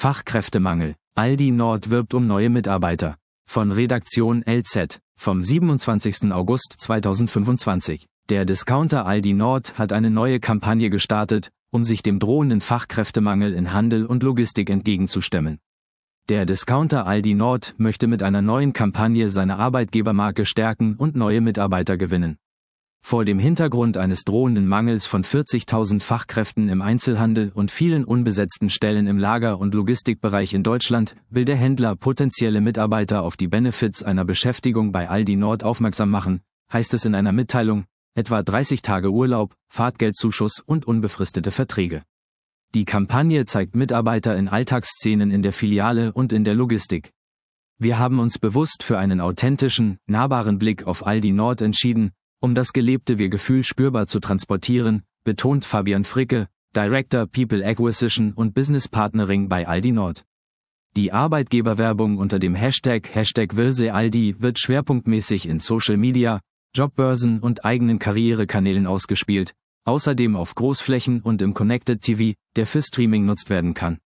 Fachkräftemangel. Aldi Nord wirbt um neue Mitarbeiter. Von Redaktion LZ, vom 27. August 2025. Der Discounter Aldi Nord hat eine neue Kampagne gestartet, um sich dem drohenden Fachkräftemangel in Handel und Logistik entgegenzustemmen. Der Discounter Aldi Nord möchte mit einer neuen Kampagne seine Arbeitgebermarke stärken und neue Mitarbeiter gewinnen. Vor dem Hintergrund eines drohenden Mangels von 40.000 Fachkräften im Einzelhandel und vielen unbesetzten Stellen im Lager- und Logistikbereich in Deutschland will der Händler potenzielle Mitarbeiter auf die Benefits einer Beschäftigung bei Aldi Nord aufmerksam machen, heißt es in einer Mitteilung, etwa 30 Tage Urlaub, Fahrtgeldzuschuss und unbefristete Verträge. Die Kampagne zeigt Mitarbeiter in Alltagsszenen in der Filiale und in der Logistik. Wir haben uns bewusst für einen authentischen, nahbaren Blick auf Aldi Nord entschieden, um das gelebte Wir-Gefühl spürbar zu transportieren, betont Fabian Fricke, Director People Acquisition und Business Partnering bei Aldi Nord. Die Arbeitgeberwerbung unter dem Hashtag #WillSeAldi wird schwerpunktmäßig in Social Media, Jobbörsen und eigenen Karrierekanälen ausgespielt, außerdem auf Großflächen und im Connected TV, der für Streaming genutzt werden kann.